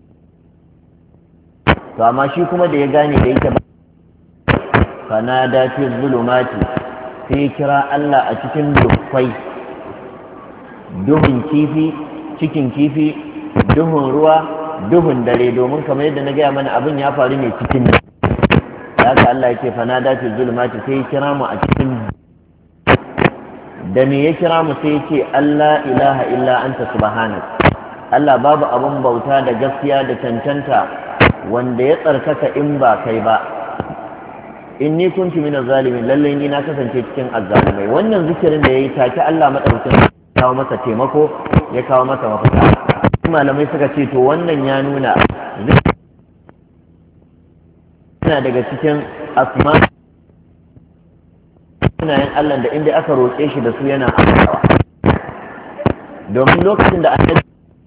To amma shi kuma da ya gane da yake ba, fanada fi zulumati, sai kira Allah a cikin dukkai. duhun kifi cikin kifi, duhun ruwa, duhun dare, domin kamar yadda na gaya mana abin ya faru ne cikin nan. Da haka Allah yake fanada fi zulumati, sai ya kira mu a cikin, da me ya kira mu sai ya ce Allah ilaha illa anta subhanak, Allah babu abin bauta da gaskiya da cancanta wanda ya tsarkaka in ba kai ba, inni kuntu minaz zalimin, lalle ni na kasance cikin azzalimai. Wannan zikirin da yayi take Allah madaukakin kawo masa taimako, ya kawo masa mafita. Malamai suka ce to wannan ya nuna yana daga cikin asma sunayen Allah da inda aka roƙe shi da su yana amsawa, domin lokacin da annabi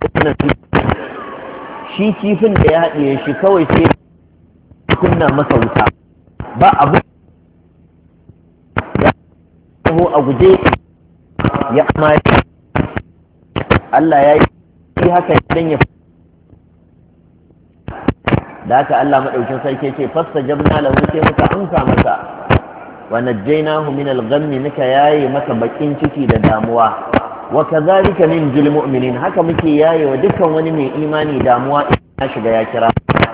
shi kifin da ya haɗiye shi kawai sai kunna masa wuta, ba abu ya taho a guje ya amai. Allah ya yi haka idan ya da haka Allah madaukin sarki ce fastajabna lahu, sai muka amsa masa, wa najjaynahu min al-ghammi, muka yaye masa bakin ciki da damuwa. Wa kadhalika ninjil mu'minin, haka muke yaye wa dukkan wani mai imani damuwa idan ya shiga ya kira.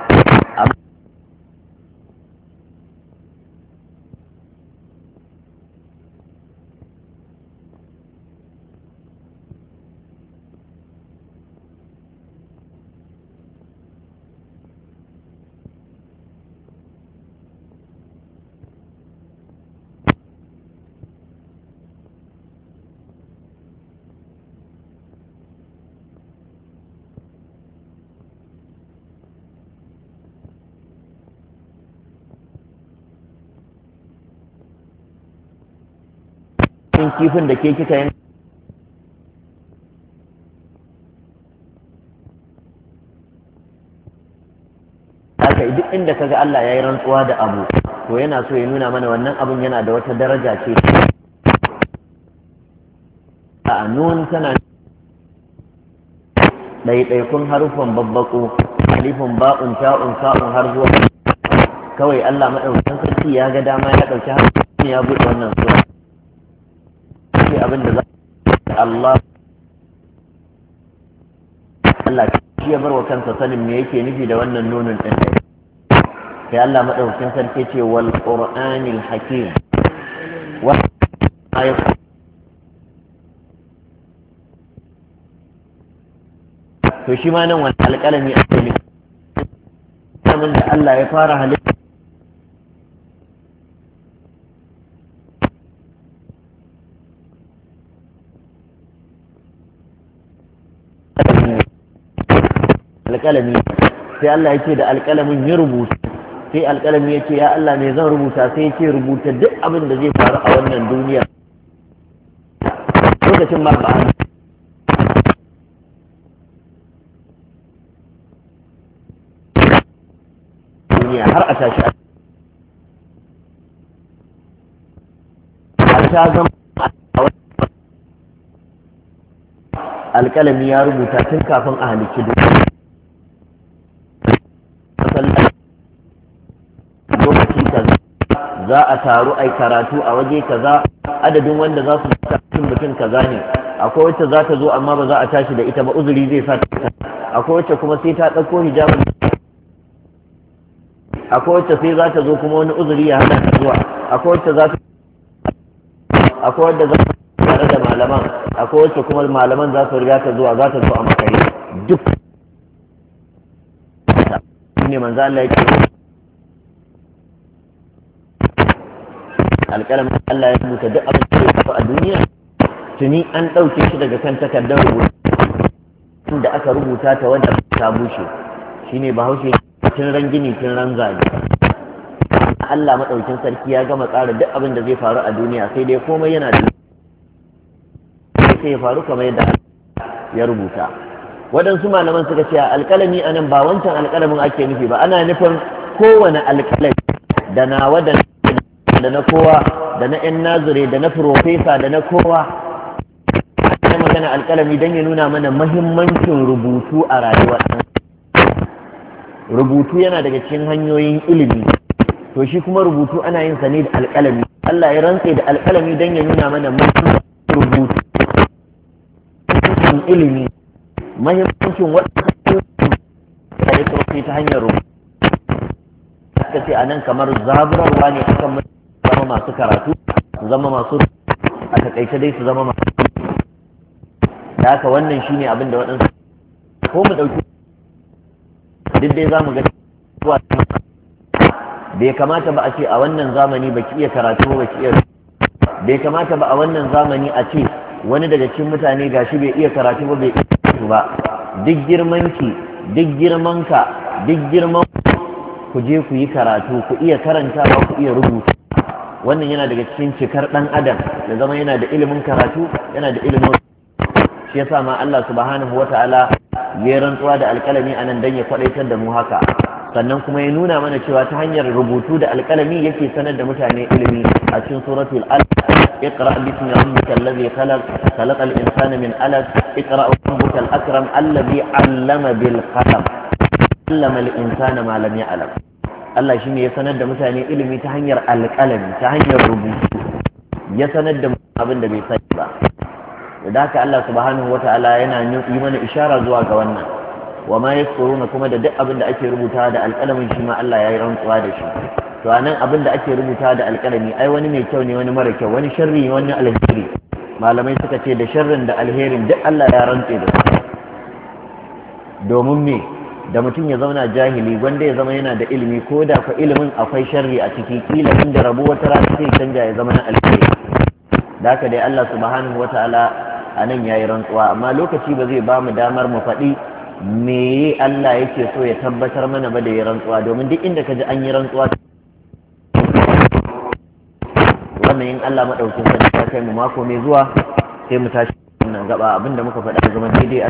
Kifin da ke kika yin haka, duk inda kaga Allah ya yi rantsuwa da abu to yana so ya nuna mana wannan abun yana da wata daraja ce. A nun tana ɗaiɗaikun harufan babbaƙo, alifun ba'un ta'un sa'un har zuwa kawai Allah maɗaukakin sarki ya ga dama ya ɗauki harufan ya buɗe wannan sura. Abin da za Allah shi ya bar wa kansa sanin me yake nufi da wannan nunin ɗin ɗaya. Sai Allah maɗaukakin sarki ce wal qur'anil hakim wa to shi ma nan wani alƙalami a kai ne da Allah ya fara halitta alƙalami, sai Allah ya ce da alƙalamin ya rubuta, sai alƙalami ya ce ya Allah me zan rubuta, sai ya ce rubuta duk abin da zai faru a wannan duniya. Lokacin ma ba duniya har a tashi har ta zama alƙalami ya rubuta tun kafin a halicci duniya. Lokaci kaza za a taru ai karatu a waje kaza, adadin wanda za su tafi mutum kaza ne. Akwai wacce za ta zo amma ba za a tashi da ita ba, uzuri zai sa ta. Akwai wacce kuma sai ta ɗauko hijabin, akwai wacce sai za ta zo kuma wani uzuri ya hana ta zuwa, akwai wacce za ta, akwai wadda za ta tare da malaman, akwai wacce kuma malaman za su riga ta zuwa, za ta zo a makare. Duk ne manzo Allah ya ce alƙalamin Allah ya rubuta duk abin da ya faru a duniya, tuni an ɗauke shi daga kan takardar rubutu da aka rubuta ta wadda ta bushe. Shine Bahaushe tun ran gini tun ran zane. Allah maɗaukin sarki ya gama tsara duk abin da zai faru a duniya, sai dai komai yana da sai ya faru kamar yadda ya rubuta. Waɗansu malaman suka ce alƙalami a nan ba wancan alƙalamin ake nufi ba, ana nufin kowane alƙalami da nawa da na kowa, da na 'yan nazire, da na profesa, da na kowa. Ana magana alƙalami don ya nuna mana mahimmancin rubutu a rayuwar ɗan. Rubutu yana daga cikin hanyoyin ilimi, to shi kuma rubutu ana yin sa ne da alƙalami. Allah ya rantse da alƙalami don ya nuna mana mahimmancin rubutu. neman ilimi, mahimmancin waɗansu da ya sauke ta hanyar rubutu. Aka ce a nan kamar zaburarwa ne akan zama masu karatu, su zama masu a takaice dai su zama masu da haka wannan shine abin da waɗansu ko mu ɗauki duk dai za mu ga zuwa bai kamata ba a ce a wannan zamani baki iya karatu ba ki iya bai kamata ba a wannan zamani a ce wani daga cikin mutane gashi bai iya karatu ba bai iya karatu ba. Duk girmanki duk girmanka duk girman ku je ku yi karatu, ku iya karantawa, ku iya rubuta. Wannan yana daga cikin cikar ɗan adam da zama yana da ilimin karatu, yana da ilimin shi yasa ma Allah subhanahu wata'ala ya rantsuwa da alƙalami anan dan ya kwadaitar da mu haka. Sannan kuma ya nuna mana cewa ta hanyar rubutu da alƙalami yake sanar da mutane ilimi a cikin suratul alaq اقرأ باسم ربك الذي خلق خلق الإنسان من علق اقرأ ربك الأكرم الذي علم بالقلم علم الإنسان ما لم يعلم. Allah shine ya sanar da mutane ilimi ta hanyar alƙalami, ta hanyar rubutu, ya sanar da abin da bai sani ba. Da haka Allah subhanahu wata'ala yana yi mana ishara zuwa ga wannan. Wa ma yaskuruna kuma da duk abin da ake rubuta da alƙalamin shi ma Allah ya yi rantsuwa da shi. To anan abin da ake rubuta da alƙalami ai wani mai kyau ne wani mara kyau, wani sharri wani alheri. Malamai suka ce da sharrin da alherin duk Allah ya rantse da su. Domin me? Da mutum ya zauna jahili wanda ya zama yana da ilimi ko da fa ilimin akwai sharri a ciki, kila inda rabu wata rana sai canja ya zama na alheri. Da haka dai Allah subhanahu wata'ala anan yayi rantsuwa, amma lokaci ba zai ba mu damar mu faɗi me Allah yake so ya tabbatar mana ba da ya rantsuwa, domin duk inda ka ji an yi rantsuwa wannan in Allah madaukin sarki ta kai mu mako mai zuwa sai mu tashi wannan gaba. Abinda muka faɗa zaman daidai,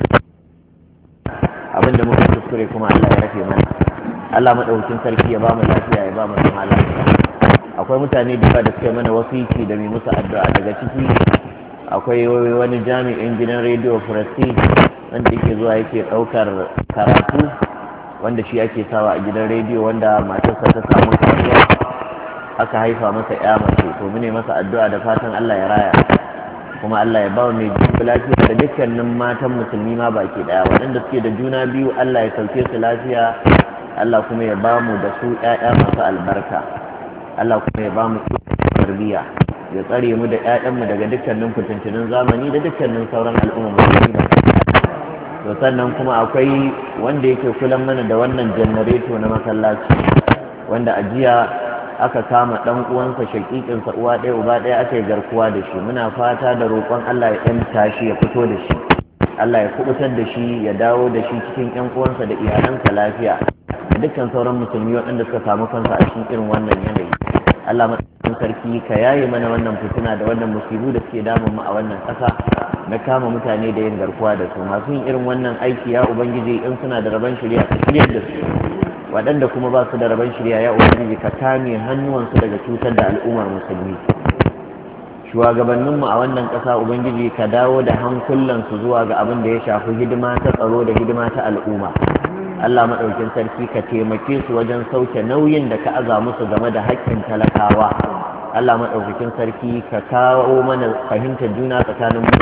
abinda muka kuskure kuma Allah ya rafe mana. Allah madaukin sarki ya ba mu lafiya, ya ba mu zama lafiya. Akwai mutane da suka mana wasiki da mai musu addu'a, daga ciki akwai wani jami'in gidan rediyo Prestige wanda yake zuwa yake ɗaukar karatu, wanda shi ake sawa a gidan rediyo, wanda matarsa ta samu kariya aka haifa masa ya mace. To mune masa addu'a da fatan Allah ya raya, kuma Allah ya ba mai juna lafiya da dukkanin matan musulmi ma baki daya, waɗanda suke da juna biyu Allah ya sauke su lafiya, Allah kuma ya ba mu da su ƴaƴa masu albarka, Allah kuma ya ba mu tarbiyya, ya tsare mu da ƴaƴanmu daga dukkanin fitintunin zamani da dukkanin sauran al'umma musulmi. To sannan kuma akwai wanda yake kulan mana da wannan janareto na masallaci, wanda a jiya aka kama dan uwansa shakikinsa uwa ɗaya uba ɗaya aka yi garkuwa da shi. Muna fata da roƙon Allah ya yanta shi, ya fito da shi, Allah ya kubutar da shi, ya dawo da shi cikin ƴan uwansa da iyalansa lafiya, da dukkan sauran musulmi waɗanda suka samu kansa a cikin irin wannan yanayi. Allah madaukakin sarki ka yaye mana wannan fitina da wannan musibu da suke damun mu a wannan ƙasa na kama mutane da yin garkuwa da su. Masu yin irin wannan aiki ya ubangiji in suna da rabon shari'a ka shiryar da su, waɗanda kuma ba su da rabon shirya ya ubangiji ka kame hannuwansu daga cutar da al'ummar musulmi. Shugabanninmu a wannan ƙasa ubangiji ka dawo da hankulansu zuwa ga abin da ya shafi hidima ta tsaro da hidima ta al'umma. Allah maɗaukin sarki ka taimake su wajen sauke nauyin da ka aza musu game da haƙƙin talakawa. Allah maɗaukakin sarki ka kawo mana fahimtar juna tsakanin mu.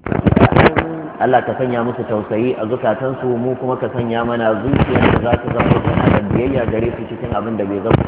Allah ka sanya musu tausayi a zukatansu, mu kuma ka sanya mana zuciyar da za ta zama tana da biyayya gare su cikin abin da bai zama.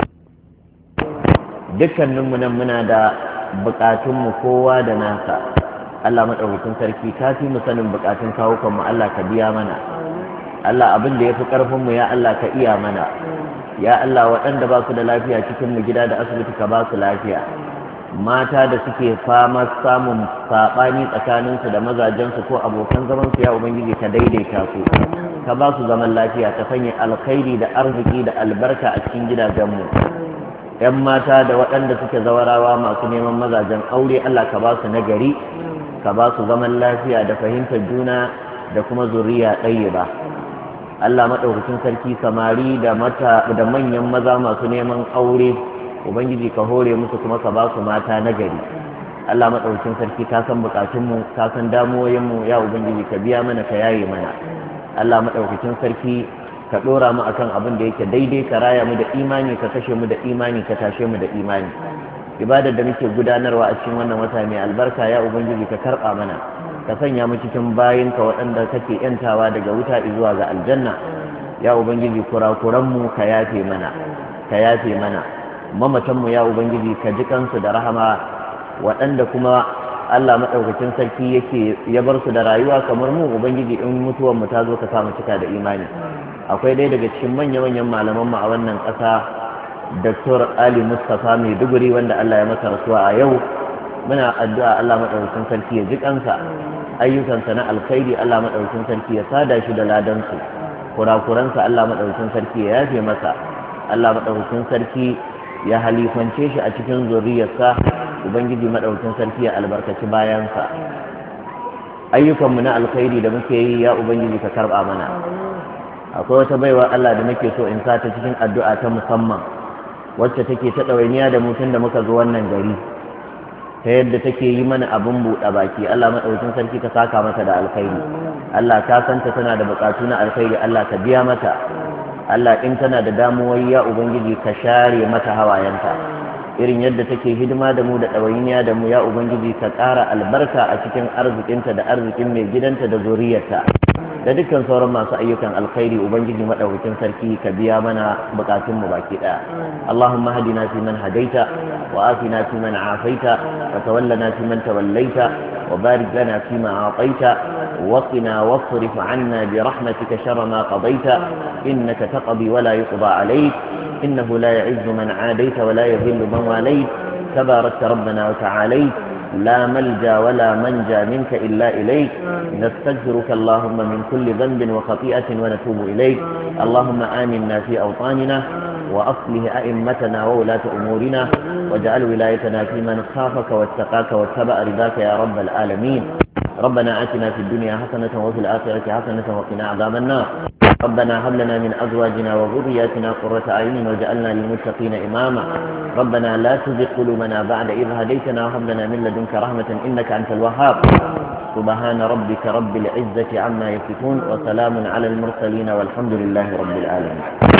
Dukkaninmu nan muna da bukatunmu kowa da nasa. Allah maɗaukakin sarki ka fi mu sanin bukatun kawukanmu, Allah ka biya mana. Allah abin da ya fi ƙarfinmu ya Allah ka iya mana. Ya Allah waɗanda ba su da lafiya cikinmu gida da asibiti ka ba su lafiya. Mata da suke fama samun saɓani tsakaninsu da mazajensu ko abokan zamansu ya ubangiji ka daidaita su, ka ba su zaman lafiya, ka sanya alkhairi da arziki da albarka a cikin gidajenmu. 'Yan mata da waɗanda suke zawarawa masu neman mazajen aure Allah ka ba su nagari, ka ba su zaman lafiya da fahimtar juna da kuma zuriya ɗayyiba. Allah maɗaukakin sarki samari da manyan maza masu neman aure ubangiji ka hore musu kuma ka ba su mata nagari. Allah maɗaukakin sarki ka san bukatunmu, ka san damuwoyinmu, ya ubangiji ka biya mana, ka yaye mana. Allah maɗaukakin sarki ka ɗora mu akan abin da yake daidai, ka raya mu da imani, ka kashe mu da imani, ka tashe mu da imani. Ibadar da muke gudanarwa a cikin wannan wata mai albarka ya ubangiji ka karɓa mana. ka sanya mu cikin bayinka waɗanda kake yantawa daga wuta zuwa ga aljanna. Ya ubangiji kurakuranmu ka yafe mana, ka yafe mana. Mamatanmu ya ubangiji ka ji kansu da rahama, waɗanda kuma Allah maɗaukacin sarki yake ya bar su da rayuwa kamar mu, ubangiji in mutuwar mu ta zo ka sa mu cika da imani. Akwai ɗaya daga cikin manya-manyan malamanmu a wannan ƙasa, Dr. Ali Mustapha Maiduguri, wanda Allah ya masa rasuwa a yau. Muna addu'a Allah maɗaukacin sarki ya ji kansa, ayyukansa na alkhairi Allah maɗaukacin sarki ya sada shi da ladansu, kurakuransa Allah maɗaukacin sarki ya yafe masa, Allah maɗaukacin sarki ya halifance shi a cikin zuriyarsa, ubangiji maɗaukacin sarki ya albarkaci bayansa. Ayyukanmu na alkhairi da muke yi ya ubangiji ka karɓa mana. Akwai wata baiwa Allah da nake so in sa ta cikin addu'a ta musamman, wacce take ta ɗawainiya da mutum da muka zo wannan gari, ta yadda take yi mana abin buɗe baki. Allah maɗaukin sarki ka saka mata da alkhairi. Allah ka santa tana da buƙatu na alkhairi, Allah ka biya mata. Allah in tana da damuwoyi ya ubangiji ka share mata hawayenta. Irin yadda take hidima da mu da ɗawainiya da mu ya ubangiji ka ƙara albarka a cikin arzikinta da arzikin mai gidanta da zuriyarta da dukkan sauran masu ayyukan alkhairi. Ubangiji madaukakin sarki ka biya mana bukatun mu baki daya. Allahumma hadina fi man hadaita wa afina fi man afaita wa tawallana fi man tawallaita wa barik lana fi ma ataita wa qina wasrif 'anna bi rahmatika sharra ma qadaita innaka taqdi wa la yuqda alayk innahu la ya'izzu man 'adaita wa la yadhillu man walayt tabarakta rabbana wa ta'alayt لا ملجا ولا منجا منك إلا إليك نستغفرك اللهم من كل ذنب وخطيئة ونتوب إليك. اللهم آمنا في أوطاننا وأصله أئمتنا وولاة أمورنا واجعل ولايتنا في من خافك واتقاك واتبع رضاك يا رب العالمين. ربنا آتنا في الدنيا حسنة وفي الآخرة حسنة وقنا عذاب النار. ربنا هب لنا من أزواجنا وذرياتنا قرة أعين واجعلنا للمتقين إماما. ربنا لا تزغ قلوبنا بعد إذ هديتنا وهب لنا من لدنك رحمة إنك أنت الوهاب. سبحان ربك رب العزة عما يصفون وسلام على المرسلين والحمد لله رب العالمين.